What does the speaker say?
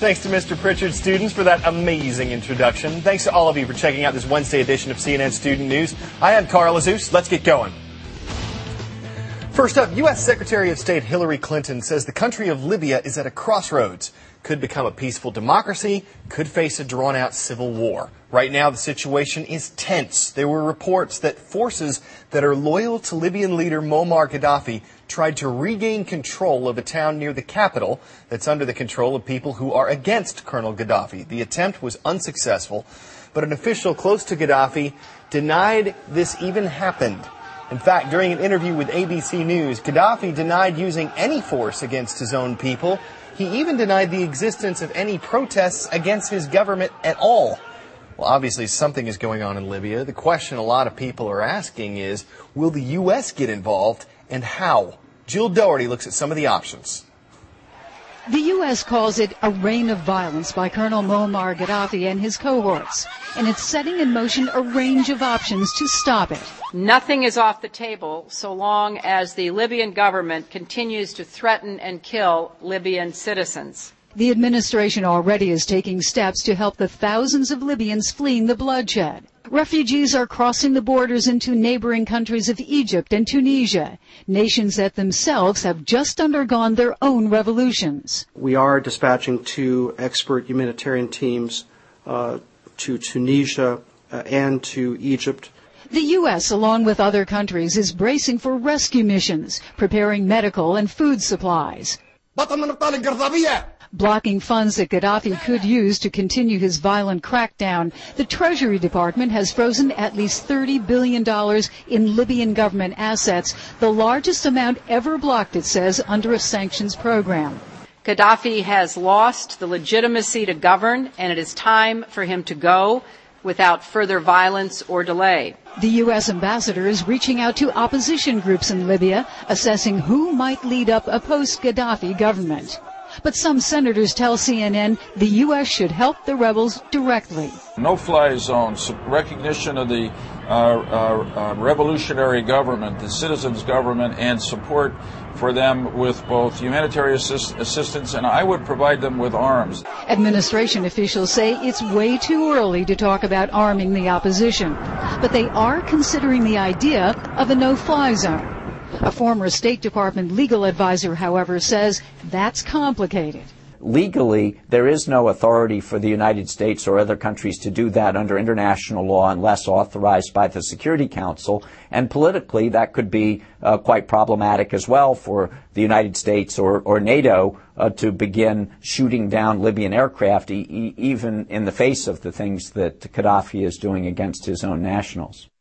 Thanks to Mr. Pritchard, students, for that amazing introduction. Thanks to all of you for checking out this Wednesday edition of CNN Student News. I am Carl Azus. Let's get going. First up, U.S. Secretary of State Hillary Clinton says the country of Libya is at a crossroads. Could become a peaceful democracy, could face a drawn-out civil war. Right now, the situation is tense. There were reports that forces that are loyal to Libyan leader Muammar Gaddafi tried to regain control of a town near the capital that's under the control of people who are against Colonel Gaddafi. The attempt was unsuccessful, but an official close to Gaddafi denied this even happened. In fact, during an interview with ABC News, Gaddafi denied using any force against his own people. He even denied the existence of any protests against his government at all. Well, obviously something is going on in Libya. The question a lot of people are asking is, will the U.S. get involved, and how? Jill Doherty looks at some of the options. The U.S. calls it a reign of violence by Colonel Muammar Gaddafi and his cohorts, and it's setting in motion a range of options to stop it. Nothing is off the table so long as the Libyan government continues to threaten and kill Libyan citizens. The administration already is taking steps to help the thousands of Libyans fleeing the bloodshed. Refugees are crossing the borders into neighboring countries of Egypt and Tunisia, nations that themselves have just undergone their own revolutions. We are dispatching 2 expert humanitarian teams to Tunisia and to Egypt. The U.S., along with other countries, is bracing for rescue missions, preparing medical and food supplies, blocking funds that Gaddafi could use to continue his violent crackdown. The Treasury Department has frozen at least $30 billion in Libyan government assets, the largest amount ever blocked, it says, under a sanctions program. Gaddafi has lost the legitimacy to govern, and it is time for him to go without further violence or delay. The U.S. ambassador is reaching out to opposition groups in Libya, assessing who might lead up a post-Gaddafi government. But some senators tell CNN the U.S. should help the rebels directly. No-fly zones, recognition of the revolutionary government, the citizens' government, and support for them with both humanitarian assistance, and I would provide them with arms. Administration officials say it's way too early to talk about arming the opposition, but they are considering the idea of a no-fly zone. A former State Department legal advisor, however, says that's complicated. Legally, there is no authority for the United States or other countries to do that under international law unless authorized by the Security Council. And politically, that could be quite problematic as well for the United States or NATO to begin shooting down Libyan aircraft, even in the face of the things that Gaddafi is doing against his own nationals.